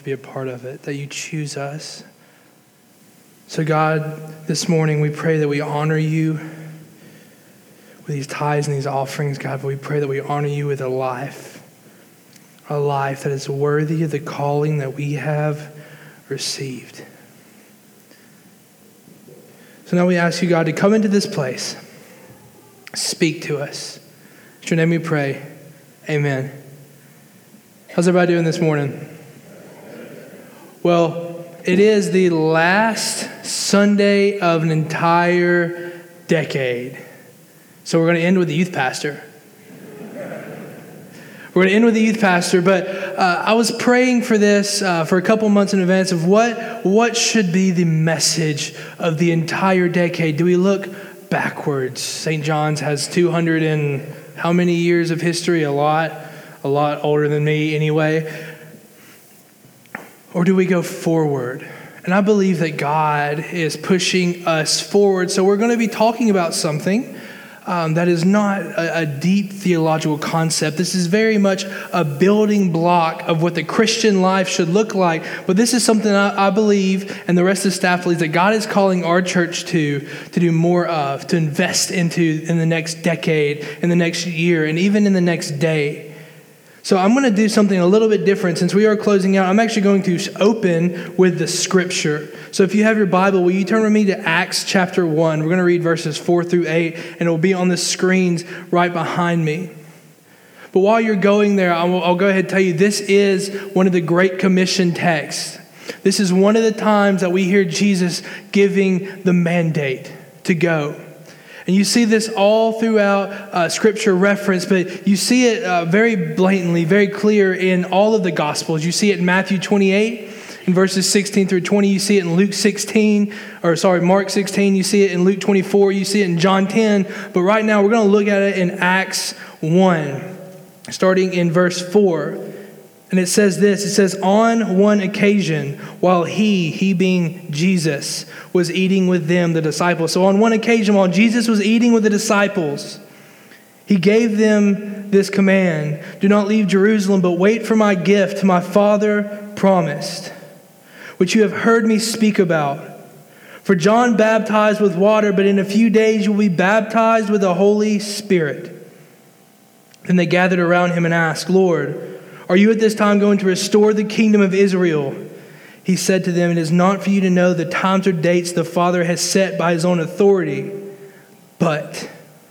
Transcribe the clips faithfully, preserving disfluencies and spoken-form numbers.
be a part of it, that you choose us. So God, this morning we pray that we honor you with these tithes and these offerings, God, but we pray that we honor you with a life, a life that is worthy of the calling that we have received. So now we ask you, God, to come into this place, speak to us. In your name we pray, amen. How's everybody doing this morning? Well, it is the last Sunday of an entire decade. So we're going to end with the youth pastor. We're going to end with the youth pastor, but uh, I was praying for this uh, for a couple months in advance of what, what should be the message of the entire decade. Do we look backwards? Saint John's has two hundred and how many years of history? A lot. A lot older than me anyway. Or do we go forward? And I believe that God is pushing us forward. So we're going to be talking about something um, that is not a, a deep theological concept. This is very much a building block of what the Christian life should look like. But this is something I, I believe, and the rest of the staff believes, that God is calling our church to, to do more of, to invest into in the next decade, in the next year, and even in the next day. So I'm going to do something a little bit different. Since we are closing out, I'm actually going to open with the scripture. So if you have your Bible, will you turn with me to Acts chapter one? We're going to read verses four through eight, and it will be on the screens right behind me. But while you're going there, I'll, I'll go ahead and tell you, this is one of the Great Commission texts. This is one of the times that we hear Jesus giving the mandate to go. And you see this all throughout uh, Scripture reference, but you see it uh, very blatantly, very clear in all of the Gospels. You see it in Matthew twenty-eight, in verses sixteen through twenty. You see it in Luke sixteen, or sorry, Mark sixteen. You see it in Luke twenty-four. You see it in John ten. But right now, we're going to look at it in Acts one, starting in verse four. And it says this, it says, on one occasion, while he, he being Jesus, was eating with them, the disciples. So on one occasion, while Jesus was eating with the disciples, he gave them this command: do not leave Jerusalem, but wait for my gift my Father promised, which you have heard me speak about. For John baptized with water, but in a few days you will be baptized with the Holy Spirit. Then they gathered around him and asked, Lord, are you at this time going to restore the kingdom of Israel? He said to them, it is not for you to know the times or dates the Father has set by his own authority. But,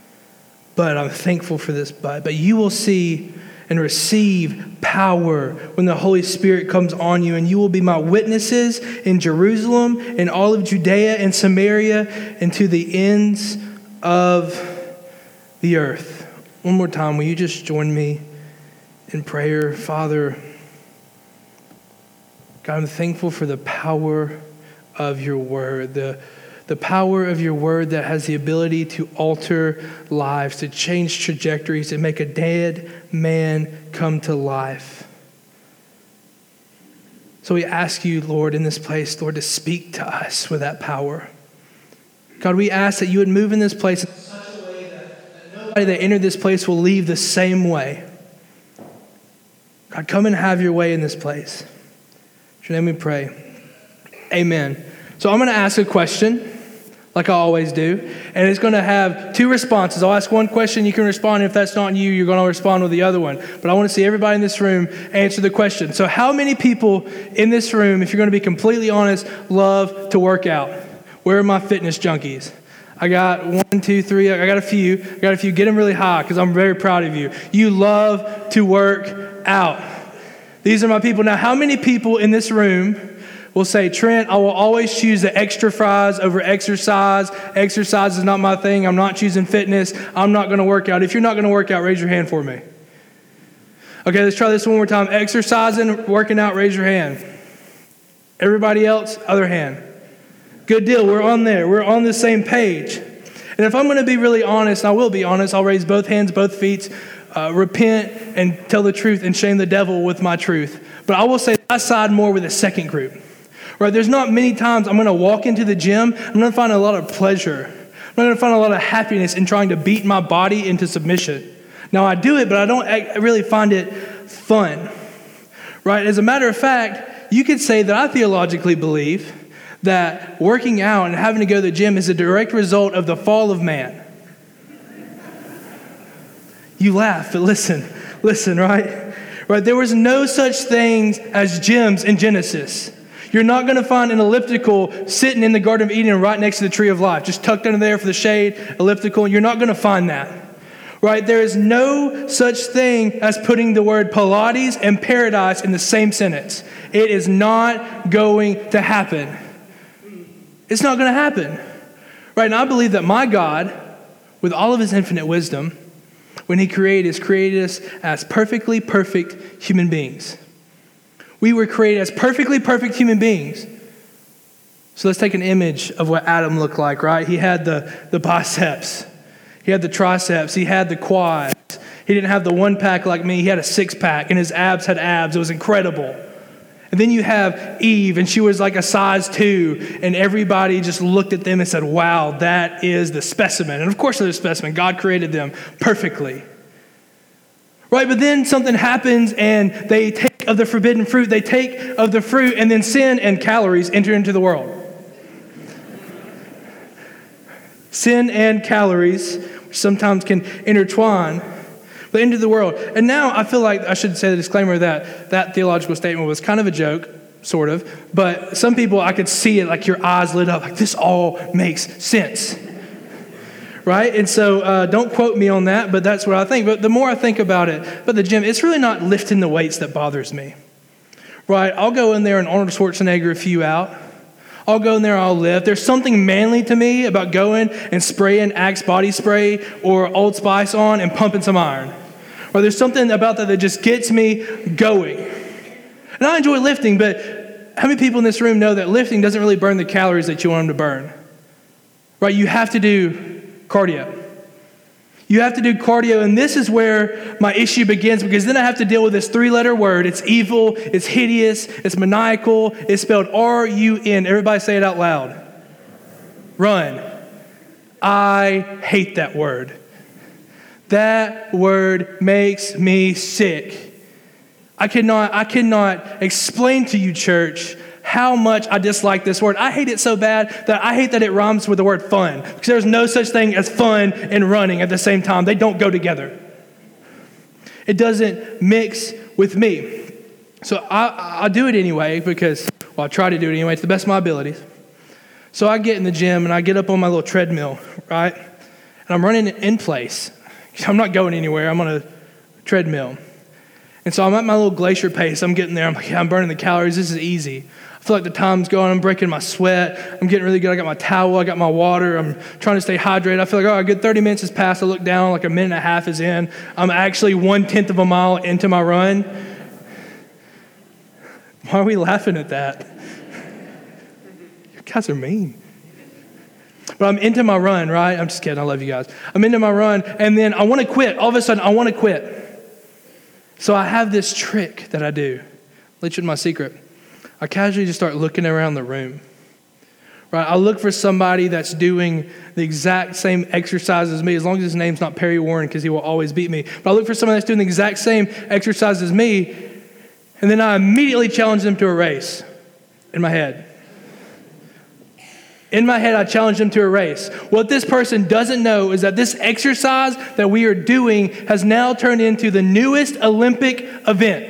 but I'm thankful for this, but, but you will see and receive power when the Holy Spirit comes on you, and you will be my witnesses in Jerusalem, in all of Judea and Samaria, and to the ends of the earth. One more time, will you just join me in prayer? Father, God, I'm thankful for the power of your word, the, the power of your word that has the ability to alter lives, to change trajectories, to make a dead man come to life. So we ask you, Lord, in this place, Lord, to speak to us with that power. God, we ask that you would move in this place in such a way that, that nobody that entered this place will leave the same way. God, come and have your way in this place. In your name we pray. Amen. So I'm going to ask a question, like I always do, and it's going to have two responses. I'll ask one question, you can respond. If that's not you, you're going to respond with the other one. But I want to see everybody in this room answer the question. So how many people in this room, if you're going to be completely honest, love to work out? Where are my fitness junkies? I got one, two, three. I got a few. I got a few. Get them really high because I'm very proud of you. You love to work out. These are my people. Now, how many people in this room will say, Trent, I will always choose the extra fries over exercise. Exercise is not my thing. I'm not choosing fitness. I'm not going to work out. If you're not going to work out, raise your hand for me. Okay, let's try this one more time. Exercising, working out, raise your hand. Everybody else, other hand. Good deal. We're on there. We're on the same page. And if I'm going to be really honest, and I will be honest, I'll raise both hands, both feet, uh, repent and tell the truth and shame the devil with my truth. But I will say I side more with the second group. Right? There's not many times I'm going to walk into the gym. I'm going to find a lot of pleasure. I'm going to find a lot of happiness in trying to beat my body into submission. Now I do it, but I don't really find it fun. Right? As a matter of fact, you could say that I theologically believe that working out and having to go to the gym is a direct result of the fall of man. You laugh, but listen, listen, right? Right, there was no such thing as gyms in Genesis. You're not going to find an elliptical sitting in the Garden of Eden right next to the tree of life, just tucked under there for the shade, elliptical. You're not going to find that. Right? There is no such thing as putting the word Pilates and paradise in the same sentence. It is not going to happen. It's not going to happen. Right? And I believe that my God, with all of his infinite wisdom, when he created us, created us as perfectly perfect human beings. We were created as perfectly perfect human beings. So let's take an image of what Adam looked like, right? He had the, the biceps. He had the triceps. He had the quads. He didn't have the one pack like me. He had a six pack, and his abs had abs. It was incredible. And then you have Eve, and she was like a size two, and everybody just looked at them and said, wow, that is the specimen. And of course they're the specimen. God created them perfectly. Right, but then something happens, and they take of the forbidden fruit. They take of the fruit, and then sin and calories enter into the world. Sin and calories, which sometimes can intertwine, but into the world. And now I feel like I should say the disclaimer that that theological statement was kind of a joke, sort of. But some people, I could see it like your eyes lit up, like this all makes sense. Right? And so uh, don't quote me on that, but that's what I think. But the more I think about it, but the gym, it's really not lifting the weights that bothers me. Right? I'll go in there and Arnold Schwarzenegger a few out. I'll go in there, I'll lift. There's something manly to me about going and spraying Axe body spray or Old Spice on and pumping some iron. Or there's something about that that just gets me going. And I enjoy lifting, but how many people in this room know that lifting doesn't really burn the calories that you want them to burn? Right? You have to do cardio. You have to do cardio, and this is where my issue begins, because then I have to deal with this three-letter word. It's evil, it's hideous, it's maniacal, it's spelled R U N. Everybody say it out loud. Run. I hate that word. That word makes me sick. I cannot, I cannot explain to you, church, how much I dislike this word. I hate it so bad that I hate that it rhymes with the word fun, because there's no such thing as fun and running at the same time. They don't go together. It doesn't mix with me. So I, I do it anyway because, well, I try to do it anyway. It's the best of my abilities. So I get in the gym and I get up on my little treadmill, right? And I'm running in place. I'm not going anywhere. I'm on a treadmill. And so I'm at my little glacier pace. I'm getting there. I'm like, yeah, I'm burning the calories. This is easy. I feel like the time's going. I'm breaking my sweat. I'm getting really good. I got my towel. I got my water. I'm trying to stay hydrated. I feel like, oh, a good thirty minutes has passed. I look down, like a minute and a half is in. I'm actually one-tenth of a mile into my run. Why are we laughing at that? You guys are mean. But I'm into my run, right? I'm just kidding. I love you guys. I'm into my run, and then I want to quit. All of a sudden, I want to quit. So I have this trick that I do. Let you in my secret. I casually just start looking around the room. Right? I look for somebody that's doing the exact same exercise as me, as long as his name's not Perry Warren, because he will always beat me. But I look for somebody that's doing the exact same exercise as me, and then I immediately challenge them to a race in my head. In my head, I challenge them to a race. What this person doesn't know is that this exercise that we are doing has now turned into the newest Olympic event.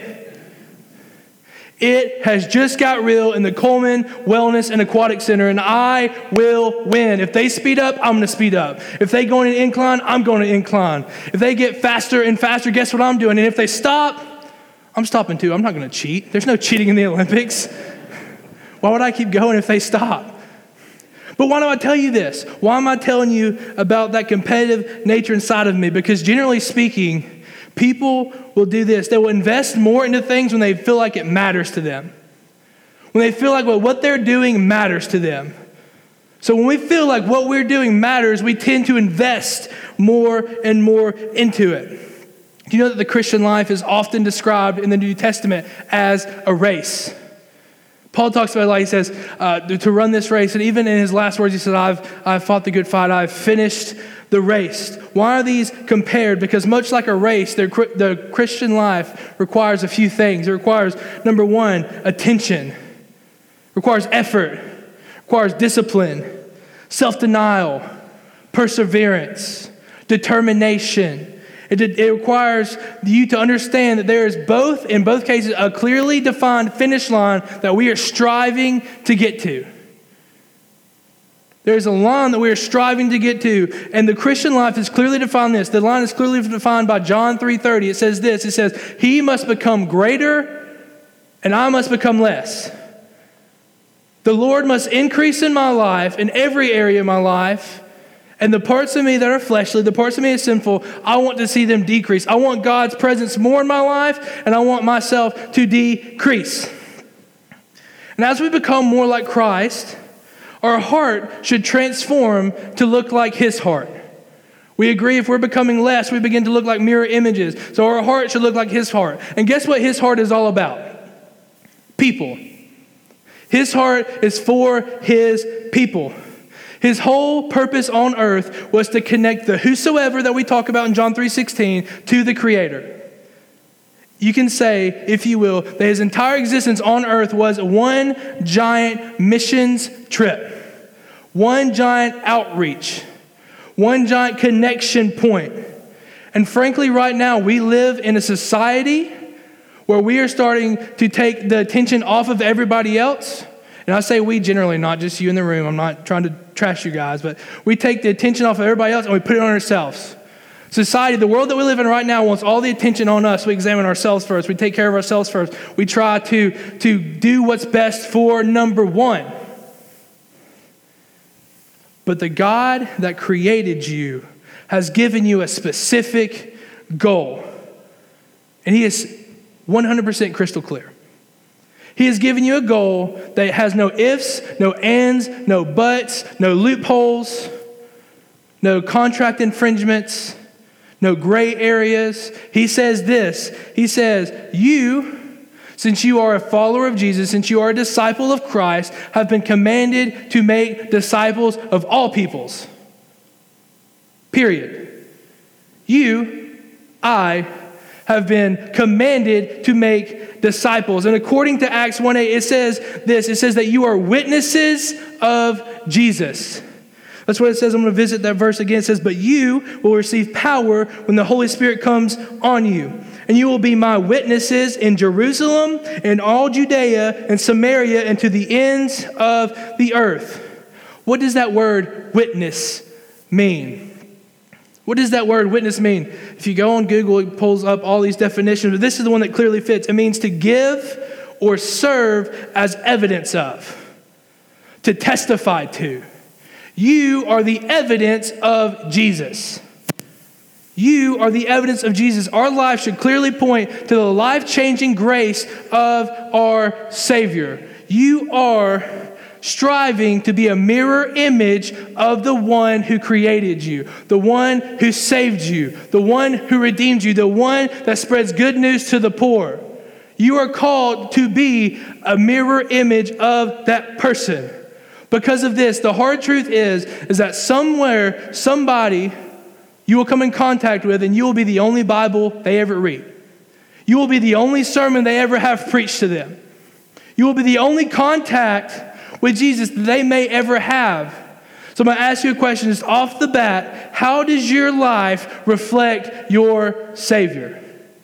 It has just got real in the Coleman Wellness and Aquatic Center, and I will win. If they speed up, I'm going to speed up. If they go in an incline, I'm going to incline. If they get faster and faster, guess what I'm doing? And if they stop, I'm stopping too. I'm not going to cheat. There's no cheating in the Olympics. Why would I keep going if they stop? But why do I tell you this? Why am I telling you about that competitive nature inside of me? Because generally speaking, people will do this. They will invest more into things when they feel like it matters to them. When they feel like well, what they're doing matters to them. So when we feel like what we're doing matters, we tend to invest more and more into it. Do you know that the Christian life is often described in the New Testament as a race? Paul talks about it like he says, uh, to run this race. And even in his last words, he said, I've, I've fought the good fight. I've finished the race. Why are these compared? Because much like a race, the, the Christian life requires a few things. It requires, number one, attention. It requires effort. It requires discipline, self-denial, perseverance, determination. It, it requires you to understand that there is both, in both cases, a clearly defined finish line that we are striving to get to. There's a line that we are striving to get to, and the Christian life is clearly defined this. The line is clearly defined by John three thirty. It says this, it says, he must become greater and I must become less. The Lord must increase in my life, in every area of my life, and the parts of me that are fleshly, the parts of me that are sinful, I want to see them decrease. I want God's presence more in my life, and I want myself to decrease. And as we become more like Christ, our heart should transform to look like his heart. We agree if we're becoming less, we begin to look like mirror images. So our heart should look like his heart. And guess what his heart is all about? People. His heart is for his people. His whole purpose on earth was to connect the whosoever that we talk about in John three sixteen to the Creator. You can say, if you will, that his entire existence on earth was one giant missions trip, one giant outreach, one giant connection point. And frankly, right now, we live in a society where we are starting to take the attention off of everybody else. And I say we generally, not just you in the room. I'm not trying to trash you guys, but we take the attention off of everybody else and we put it on ourselves. Society, the world that we live in right now wants all the attention on us. We examine ourselves first. We take care of ourselves first. We try to, to do what's best for number one. But the God that created you has given you a specific goal. And he is one hundred percent crystal clear. He has given you a goal that has no ifs, no ands, no buts, no loopholes, no contract infringements, no gray areas. He says this, he says, you, since you are a follower of Jesus, since you are a disciple of Christ, have been commanded to make disciples of all peoples. Period. You, I, have been commanded to make disciples. And according to Acts one eight, it says this, it says that you are witnesses of Jesus. That's what it says. I'm going to visit that verse again. It says, but you will receive power when the Holy Spirit comes on you. And you will be my witnesses in Jerusalem, in all Judea and Samaria, and to the ends of the earth. What does that word witness mean? What does that word witness mean? If you go on Google, it pulls up all these definitions, but this is the one that clearly fits. It means to give or serve as evidence of, to testify to. You are the evidence of Jesus. You are the evidence of Jesus. Our life should clearly point to the life-changing grace of our Savior. You are striving to be a mirror image of the one who created you, the one who saved you, the one who redeemed you, the one that spreads good news to the poor. You are called to be a mirror image of that person. Because of this, the hard truth is, is that somewhere, somebody you will come in contact with, and you will be the only Bible they ever read. You will be the only sermon they ever have preached to them. You will be the only contact with Jesus that they may ever have. So I'm going to ask you a question just off the bat. How does your life reflect your Savior?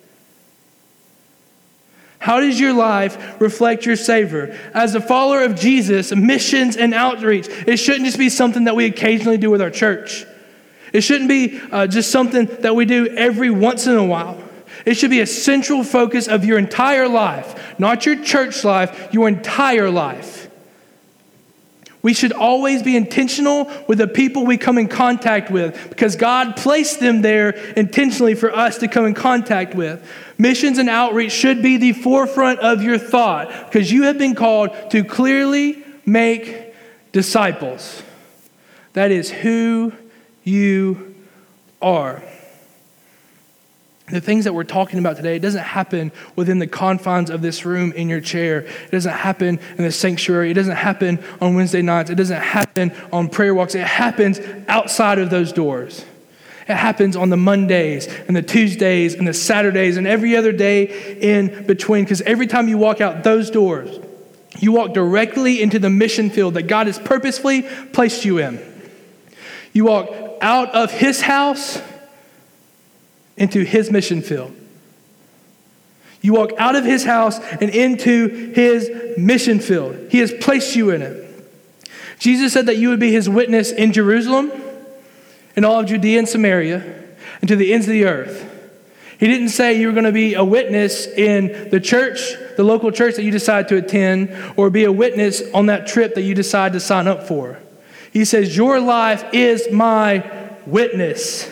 How does your life reflect your Savior? As a follower of Jesus, missions and outreach, it shouldn't just be something that we occasionally do with our church. It shouldn't be uh, just something that we do every once in a while. It should be a central focus of your entire life, not your church life, your entire life. We should always be intentional with the people we come in contact with because God placed them there intentionally for us to come in contact with. Missions and outreach should be the forefront of your thought because you have been called to clearly make disciples. That is who you are. The things that we're talking about today, it doesn't happen within the confines of this room in your chair. It doesn't happen in the sanctuary. It doesn't happen on Wednesday nights. It doesn't happen on prayer walks. It happens outside of those doors. It happens on the Mondays and the Tuesdays and the Saturdays and every other day in between. Because every time you walk out those doors, you walk directly into the mission field that God has purposefully placed you in. You walk out of his house into his mission field. You walk out of his house and into his mission field. He has placed you in it. Jesus said that you would be his witness in Jerusalem, in all of Judea and Samaria, and to the ends of the earth. He didn't say you were going to be a witness in the church, the local church that you decide to attend, or be a witness on that trip that you decide to sign up for. He says, your life is my witness.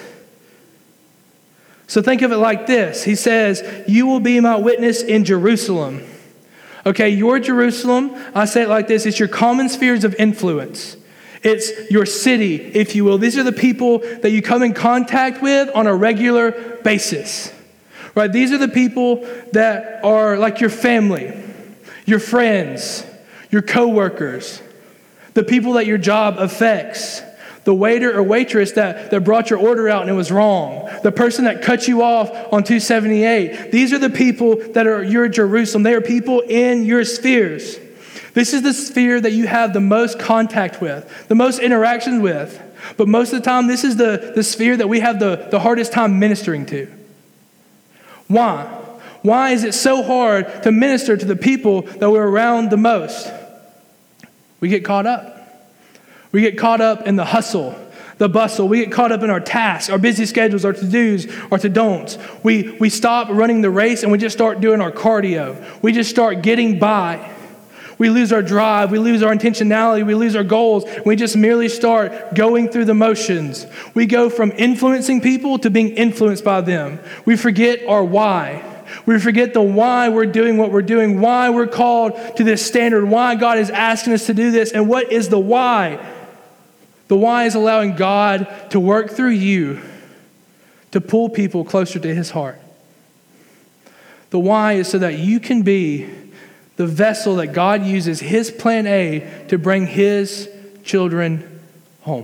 So think of it like this. He says, you will be my witness in Jerusalem. Okay, your Jerusalem, I say it like this, it's your common spheres of influence. It's your city, if you will. These are the people that you come in contact with on a regular basis. Right? These are the people that are like your family, your friends, your coworkers, the people that your job affects. The waiter or waitress that, that brought your order out and it was wrong. The person that cut you off on two seventy-eight. These are the people that are your Jerusalem. They are people in your spheres. This is the sphere that you have the most contact with, the most interactions with. But most of the time, this is the, the sphere that we have the, the hardest time ministering to. Why? Why is it so hard to minister to the people that we're around the most? We get caught up. We get caught up in the hustle, the bustle. We get caught up in our tasks, our busy schedules, our to-dos, our to-don'ts. We, we stop running the race and we just start doing our cardio. We just start getting by. We lose our drive. We lose our intentionality. We lose our goals. We just merely start going through the motions. We go from influencing people to being influenced by them. We forget our why. We forget the why we're doing what we're doing, why we're called to this standard, why God is asking us to do this, and what is the why? The why is allowing God to work through you to pull people closer to his heart. The why is so that you can be the vessel that God uses, his plan A, to bring his children home.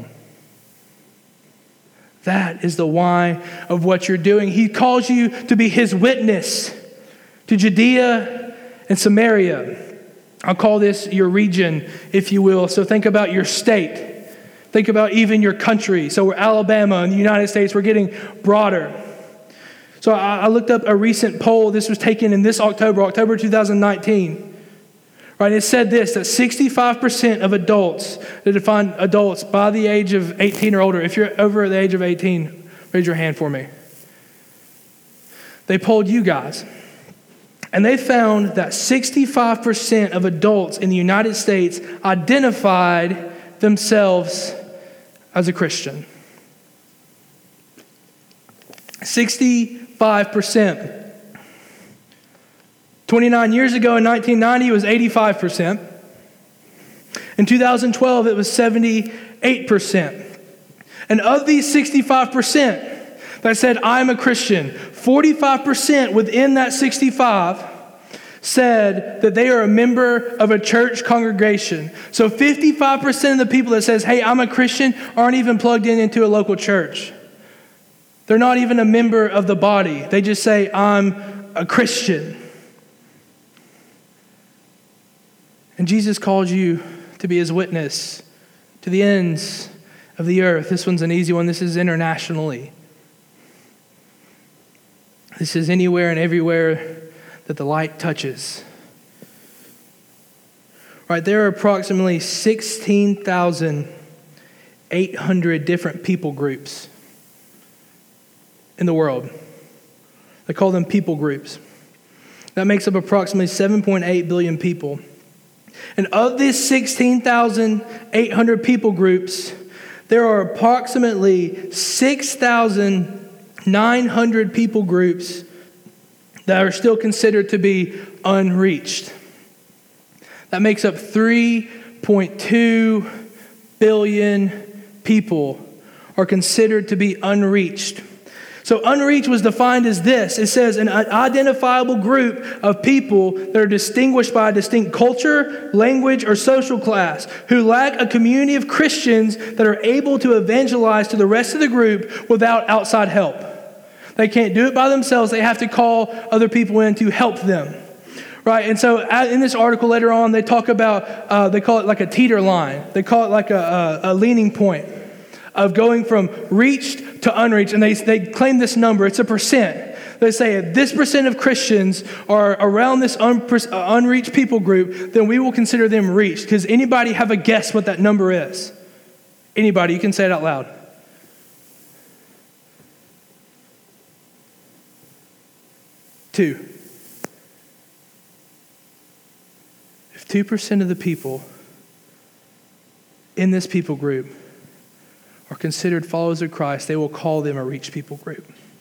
That is the why of what you're doing. He calls you to be his witness to Judea and Samaria. I'll call this your region, if you will. So think about your state. Think about even your country. So we're Alabama in the United States. We're getting broader. So I, I looked up a recent poll. This was taken in this October, October two thousand nineteen. Right? It said this, that sixty-five percent of adults, they define adults by the age of eighteen or older. If you're over the age of eighteen, raise your hand for me. They polled you guys. And they found that sixty-five percent of adults in the United States identified themselves as a Christian. sixty-five percent. twenty-nine years ago in nineteen ninety, it was eighty-five percent. In two thousand twelve, it was seventy-eight percent. And of these sixty-five percent that said, I'm a Christian, forty-five percent within that sixty-five said that they are a member of a church congregation. So fifty-five percent of the people that says, hey, I'm a Christian, aren't even plugged in into a local church. They're not even a member of the body. They just say, I'm a Christian. And Jesus calls you to be his witness to the ends of the earth. This one's an easy one. This is internationally. This is anywhere and everywhere that the light touches. Right, there are approximately sixteen thousand eight hundred different people groups in the world. They call them people groups. That makes up approximately seven point eight billion people. And of these sixteen thousand eight hundred people groups, there are approximately six thousand nine hundred people groups that are still considered to be unreached. That makes up three point two billion people are considered to be unreached. So unreached was defined as this. It says an identifiable group of people that are distinguished by a distinct culture, language, or social class, who lack a community of Christians that are able to evangelize to the rest of the group without outside help. They can't do it by themselves. They have to call other people in to help them. Right? And so in this article later on, they talk about, uh, they call it like a teeter line. They call it like a, a, a leaning point of going from reached to unreached. And they, they claim this number. It's a percent. They say if this percent of Christians are around this un, uh, unreached people group, then we will consider them reached. Because anybody have a guess what that number is? Anybody, you can say it out loud. Two. If two percent of the people in this people group are considered followers of Christ, they will call them a reached people group.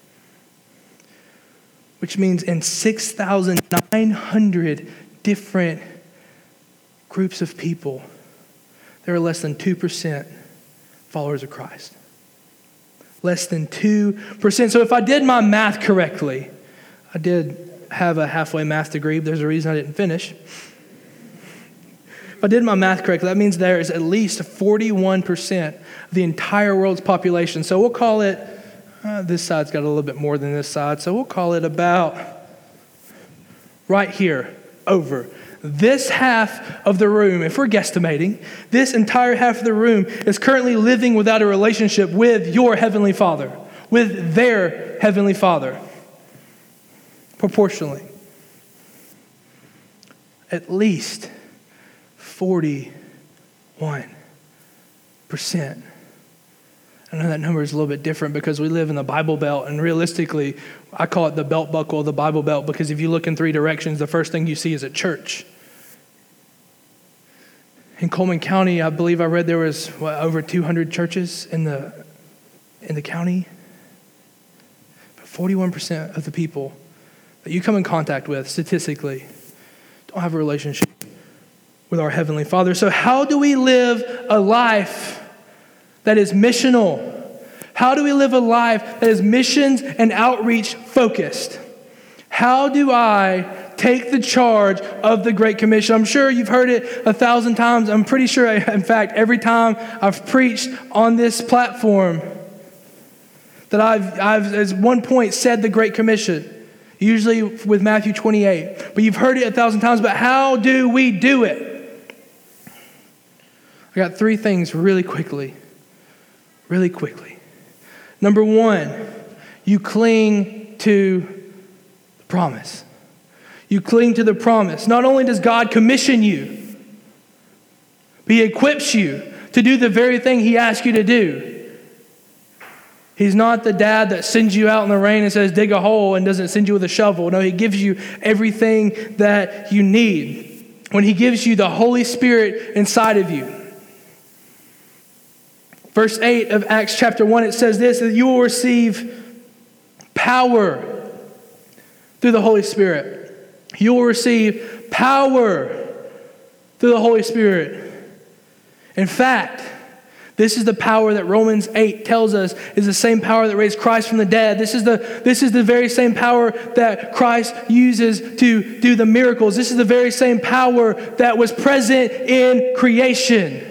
Which means in six thousand nine hundred different groups of people, there are less than two percent followers of Christ. Less than two percent. So if I did my math correctly, I did have a halfway math degree, but there's a reason I didn't finish. If I did my math correctly, that means there is at least forty-one percent of the entire world's population. So we'll call it, uh, this side's got a little bit more than this side, so we'll call it about right here, over. This half of the room, if we're guesstimating, this entire half of the room is currently living without a relationship with your Heavenly Father, with their Heavenly Father, proportionally. At least forty-one percent. I know that number is a little bit different because we live in the Bible Belt, and realistically, I call it the belt buckle of the Bible Belt because if you look in three directions, the first thing you see is a church. In Coleman County, I believe I read there was what, over two hundred churches in the in the county. But forty-one percent of the people that you come in contact with, statistically, don't have a relationship with our Heavenly Father. So how do we live a life that is missional? How do we live a life that is missions and outreach focused? How do I take the charge of the Great Commission? I'm sure you've heard it a thousand times. I'm pretty sure, in fact, every time I've preached on this platform that I've, I've at one point said the Great Commission, usually with Matthew twenty-eight. But you've heard it a thousand times, but how do we do it? I got three things really quickly. Really quickly. Number one, you cling to the promise. You cling to the promise. Not only does God commission you, but He equips you to do the very thing He asked you to do. He's not the dad that sends you out in the rain and says, dig a hole, and doesn't send you with a shovel. No, He gives you everything that you need. When He gives you the Holy Spirit inside of you. Verse eight of Acts chapter one, it says this, that you will receive power through the Holy Spirit. You will receive power through the Holy Spirit. In fact, this is the power that Romans eight tells us is the same power that raised Christ from the dead. This is the, this is the very same power that Christ uses to do the miracles. This is the very same power that was present in creation.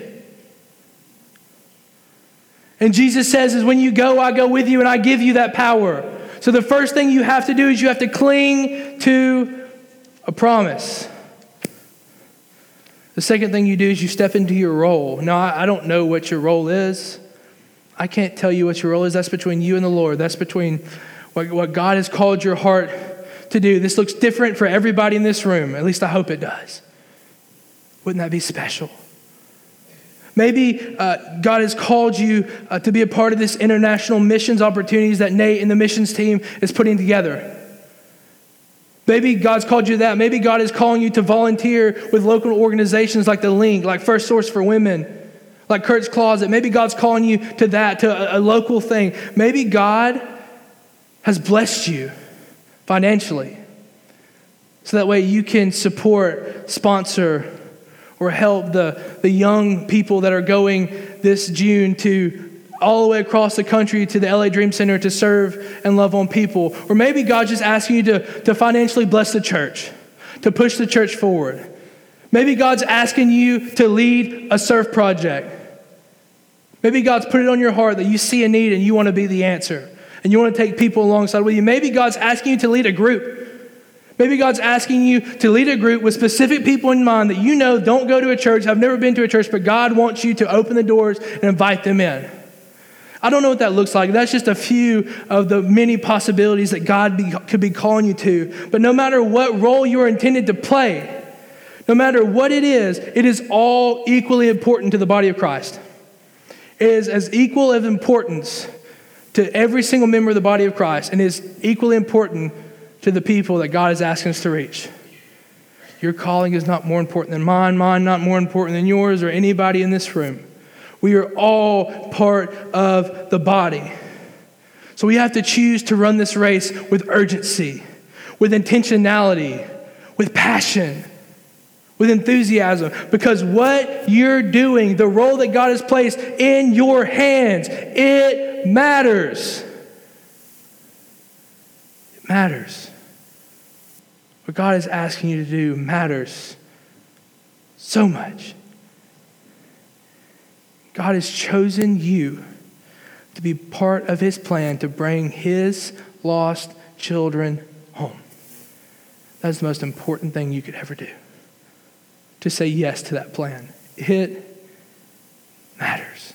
And Jesus says is when you go, I go with you and I give you that power. So the first thing you have to do is you have to cling to a promise. The second thing you do is you step into your role. Now, I don't know what your role is. I can't tell you what your role is. That's between you and the Lord. That's between what, what God has called your heart to do. This looks different for everybody in this room. At least I hope it does. Wouldn't that be special? Maybe uh, God has called you uh, to be a part of this international missions opportunities that Nate and the missions team is putting together. Maybe God's called you to that. Maybe God is calling you to volunteer with local organizations like The Link, like First Source for Women, like Kurt's Closet. Maybe God's calling you to that, to a, a local thing. Maybe God has blessed you financially so that way you can support, sponsor, or help the, the young people that are going this June to all the way across the country to the L A Dream Center to serve and love on people. Or maybe God's just asking you to, to financially bless the church, to push the church forward. Maybe God's asking you to lead a surf project. Maybe God's put it on your heart that you see a need and you want to be the answer. And you want to take people alongside with you. Maybe God's asking you to lead a group. Maybe God's asking you to lead a group with specific people in mind that you know don't go to a church, have never been to a church, but God wants you to open the doors and invite them in. I don't know what that looks like. That's just a few of the many possibilities that God be, could be calling you to. But no matter what role you are intended to play, no matter what it is, it is all equally important to the body of Christ. It is as equal of importance to every single member of the body of Christ, and is equally important to the people that God is asking us to reach. Your calling is not more important than mine, mine not more important than yours or anybody in this room. We are all part of the body. So we have to choose to run this race with urgency, with intentionality, with passion, with enthusiasm, because what you're doing, the role that God has placed in your hands, it matters. It matters. What God is asking you to do matters so much. God has chosen you to be part of his plan to bring his lost children home. That's the most important thing you could ever do. To say yes to that plan. It matters.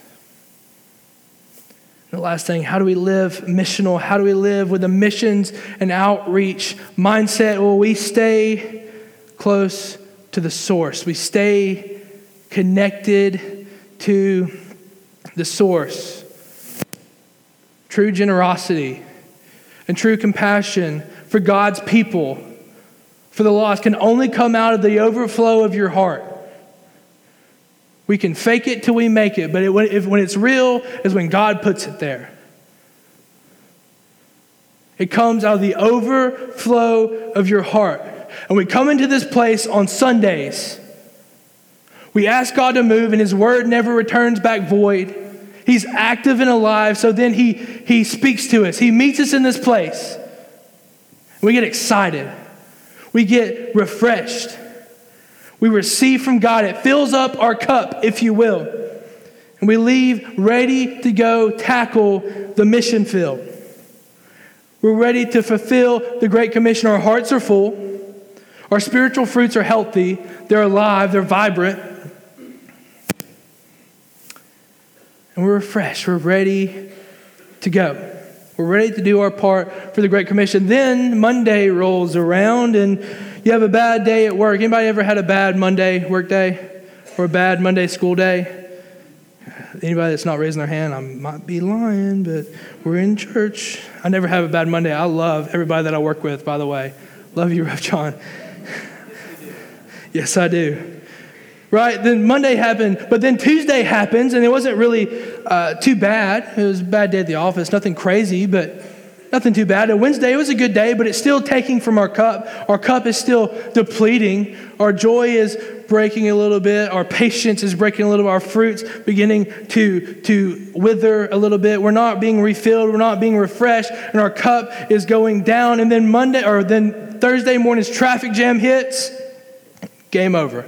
And the last thing, how do we live missional? How do we live with a missions and outreach mindset? Well, we stay close to the source. We stay connected to the source. True generosity and true compassion for God's people, for the lost, can only come out of the overflow of your heart. We can fake it till we make it, but it, when, if, when it's real is when God puts it there. It comes out of the overflow of your heart. And we come into this place on Sundays. We ask God to move, and his word never returns back void. He's active and alive, so then he, he speaks to us. He meets us in this place. We get excited. We get refreshed. We receive from God. It fills up our cup, if you will. And we leave ready to go tackle the mission field. We're ready to fulfill the Great Commission. Our hearts are full. Our spiritual fruits are healthy. They're alive. They're vibrant. And we're refreshed. We're ready to go. We're ready to do our part for the Great Commission. Then Monday rolls around and you have a bad day at work. Anybody ever had a bad Monday work day or a bad Monday school day? Anybody that's not raising their hand, I might be lying, but we're in church. I never have a bad Monday. I love everybody that I work with, by the way. Love you, Rev John. Yes, I do. Right? Then Monday happened, but then Tuesday happens, and it wasn't really uh, too bad. It was a bad day at the office, nothing crazy, but nothing too bad. And Wednesday, it was a good day, but it's still taking from our cup. Our cup is still depleting. Our joy is breaking a little bit. Our patience is breaking a little bit. Our fruits beginning to, to wither a little bit. We're not being refilled. We're not being refreshed. And our cup is going down. And then Monday, or then Thursday morning's traffic jam hits. Game over.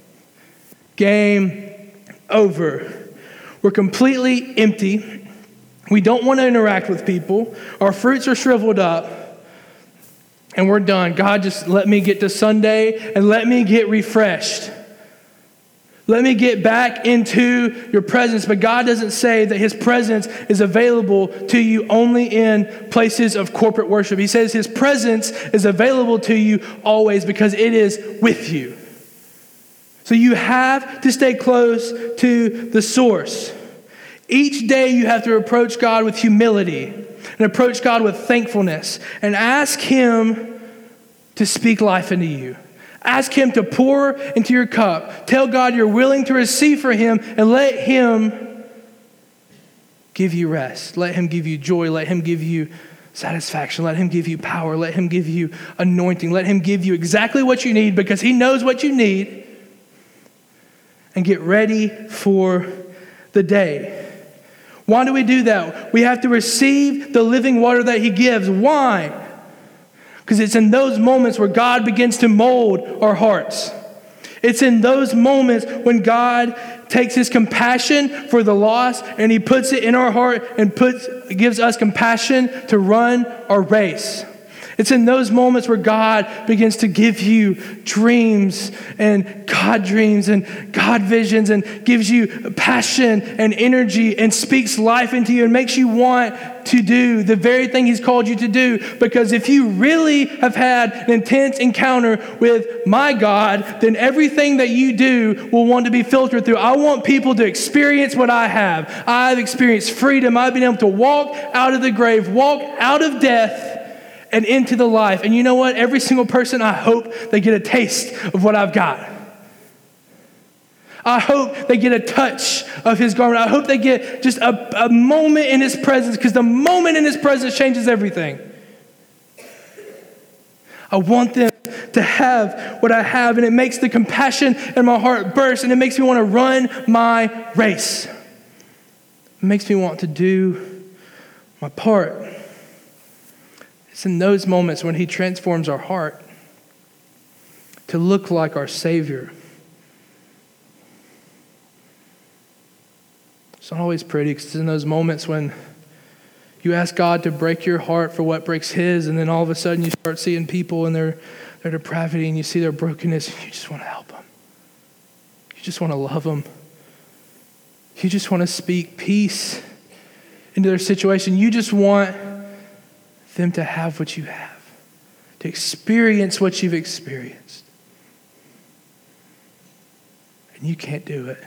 Game over. We're completely empty. We don't want to interact with people. Our fruits are shriveled up. And we're done. God, just let me get to Sunday and let me get refreshed. Let me get back into your presence. But God doesn't say that his presence is available to you only in places of corporate worship. He says his presence is available to you always because it is with you. So you have to stay close to the source. Each day you have to approach God with humility and approach God with thankfulness and ask him to speak life into you. Ask him to pour into your cup. Tell God you're willing to receive from him and let him give you rest. Let him give you joy. Let him give you satisfaction. Let him give you power. Let him give you anointing. Let him give you exactly what you need because he knows what you need. And get ready for the day. Why do we do that? We have to receive the living water that he gives. Why? Because it's in those moments where God begins to mold our hearts. It's in those moments when God takes his compassion for the lost and he puts it in our heart and puts gives us compassion to run our race. It's in those moments where God begins to give you dreams and God dreams and God visions and gives you passion and energy and speaks life into you and makes you want to do the very thing he's called you to do. Because if you really have had an intense encounter with my God, then everything that you do will want to be filtered through. I want people to experience what I have. I've experienced freedom. I've been able to walk out of the grave, walk out of death, and into the life. And you know what? Every single person, I hope they get a taste of what I've got. I hope they get a touch of his garment. I hope they get just a, a moment in his presence, because the moment in his presence changes everything. I want them to have what I have, and it makes the compassion in my heart burst, and it makes me want to run my race. It makes me want to do my part. It's in those moments when he transforms our heart to look like our Savior. It's not always pretty, because it's in those moments when you ask God to break your heart for what breaks his, and then all of a sudden you start seeing people and their, their depravity, and you see their brokenness, and you just want to help them. You just want to love them. You just want to speak peace into their situation. You just want them to have what you have, to experience what you've experienced. And you can't do it,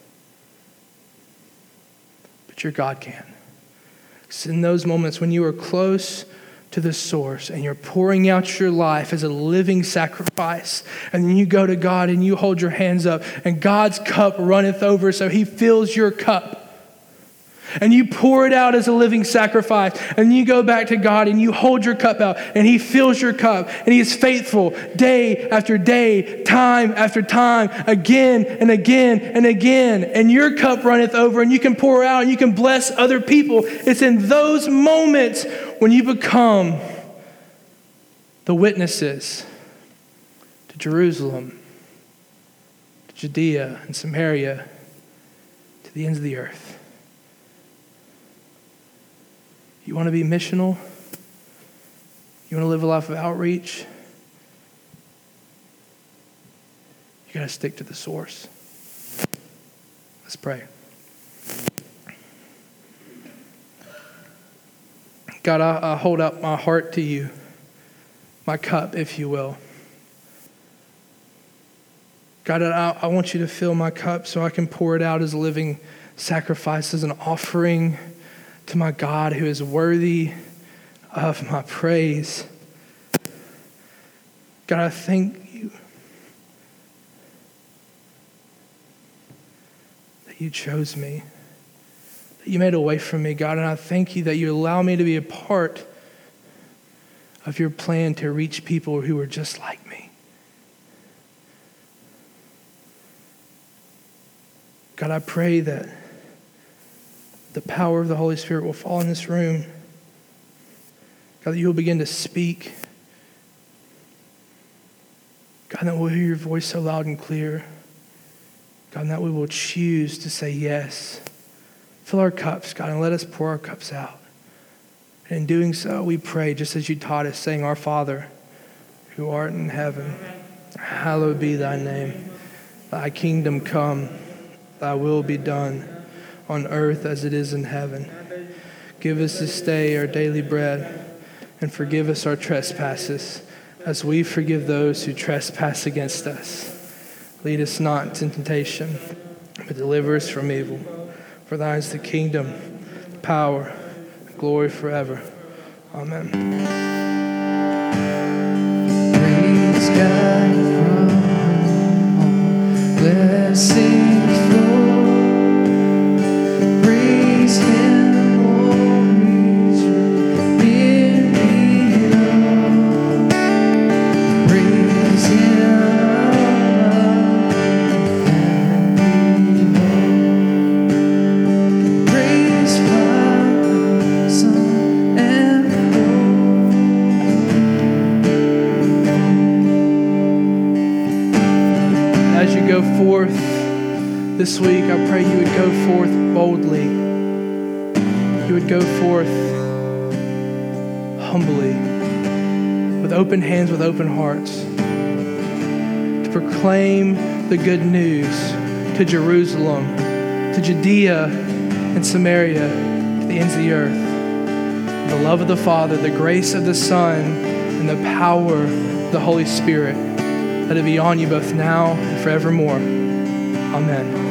but your God can. It's in those moments when you are close to the source and you're pouring out your life as a living sacrifice, and then you go to God and you hold your hands up, and God's cup runneth over, so he fills your cup. And you pour it out as a living sacrifice. And you go back to God and you hold your cup out, and he fills your cup. And he is faithful day after day, time after time, again and again and again. And your cup runneth over, and you can pour out and you can bless other people. It's in those moments when you become the witnesses to Jerusalem, to Judea and Samaria, to the ends of the earth. You want to be missional? You want to live a life of outreach? You got to stick to the source. Let's pray. God, I, I hold up my heart to you, my cup, if you will. God, I, I want you to fill my cup so I can pour it out as a living sacrifice, as an offering to my God, who is worthy of my praise. God, I thank you that you chose me, that you made a way for me, God, and I thank you that you allow me to be a part of your plan to reach people who are just like me. God, I pray that the power of the Holy Spirit will fall in this room. God, that you will begin to speak. God, that we'll hear your voice so loud and clear. God, and that we will choose to say yes. Fill our cups, God, and let us pour our cups out. And in doing so, we pray just as you taught us, saying, Our Father, who art in heaven, hallowed be thy name. Thy kingdom come, thy will be done, on earth as it is in heaven. Give us this day our daily bread, and forgive us our trespasses, as we forgive those who trespass against us. Lead us not into temptation, but deliver us from evil. For thine is the kingdom, the power, and glory forever. Amen. Praise God from all blessings flow. Praise him, all creatures in below. Praise him above and below. Praise from This week, I pray you would go forth boldly. You would go forth humbly, with open hands, with open hearts, to proclaim the good news to Jerusalem, to Judea and Samaria, to the ends of the earth. The love of the Father, the grace of the Son, and the power of the Holy Spirit, let it be on you both now and forevermore. Amen.